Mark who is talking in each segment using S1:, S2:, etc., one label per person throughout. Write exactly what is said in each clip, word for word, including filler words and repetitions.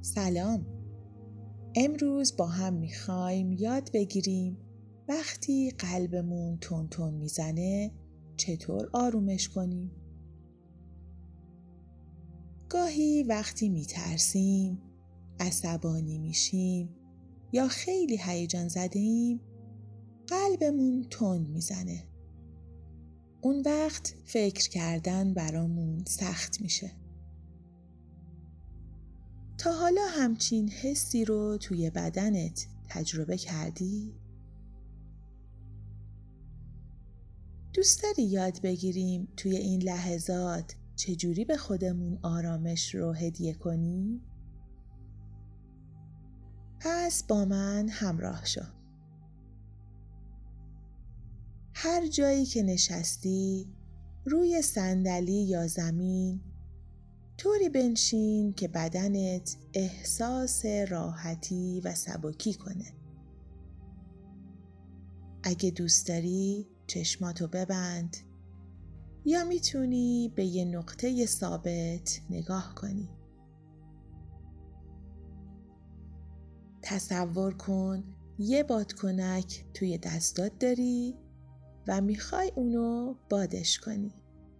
S1: سلام. امروز با هم میخوایم یاد بگیریم وقتی قلبمون تون تون میزنه چطور آرومش کنیم. گاهی وقتی میترسیم، عصبانی میشیم یا خیلی هیجان زده‌ایم، قلبمون تند میزنه. اون وقت فکر کردن برامون سخت میشه. تا حالا همچین حسی رو توی بدنت تجربه کردی؟ دوست داری یاد بگیریم توی این لحظات چجوری به خودمون آرامش رو هدیه کنیم؟ پس با من همراه شو. هر جایی که نشستی، روی صندلی یا زمین، طوری بنشین که بدنت احساس راحتی و سبکی کنه. اگه دوست داری چشماتو ببند یا میتونی به یه نقطه ثابت نگاه کنی. تصور کن یه بادکنک توی دستات داری و میخوای اونو بادش کنی.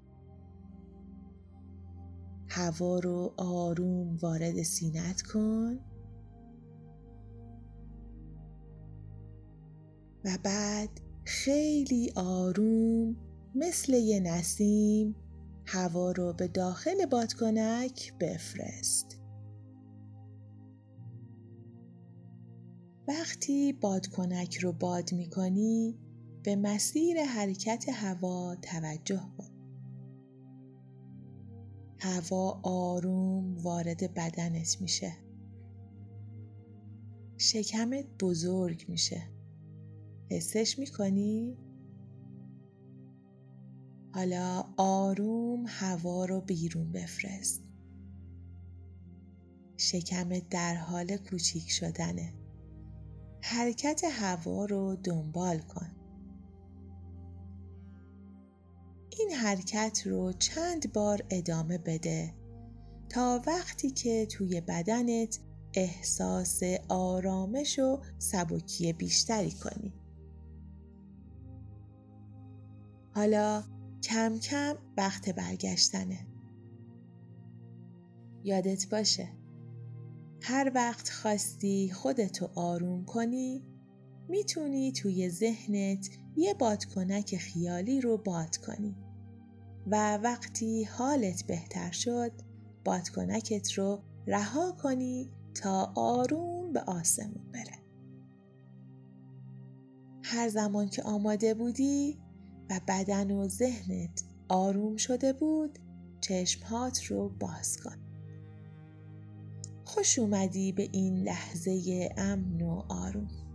S1: هوا رو آروم وارد سینه‌ت کن و بعد خیلی آروم مثل یه نسیم هوا رو به داخل بادکنک بفرست. وقتی بادکنک رو باد می‌کنی به مسیر حرکت هوا توجه کن. هوا آروم وارد بدنت میشه. شکمت بزرگ میشه. حسش میکنی؟ حالا آروم هوا رو بیرون بفرست. شکمت در حال کوچیک شدنه. حرکت هوا رو دنبال کن. این حرکت رو چند بار ادامه بده تا وقتی که توی بدنت احساس آرامش و سبکی بیشتری کنی. حالا کم کم وقت برگشتنه. یادت باشه هر وقت خواستی خودتو آروم کنی میتونی توی ذهنت یه بادکنک خیالی رو باد کنی و وقتی حالت بهتر شد بادکنکت رو رها کنی تا آروم به آسمون بره. هر زمان که آماده بودی و بدن و ذهنت آروم شده بود چشمهات رو باز کن. خوش اومدی به این لحظه امن و آروم.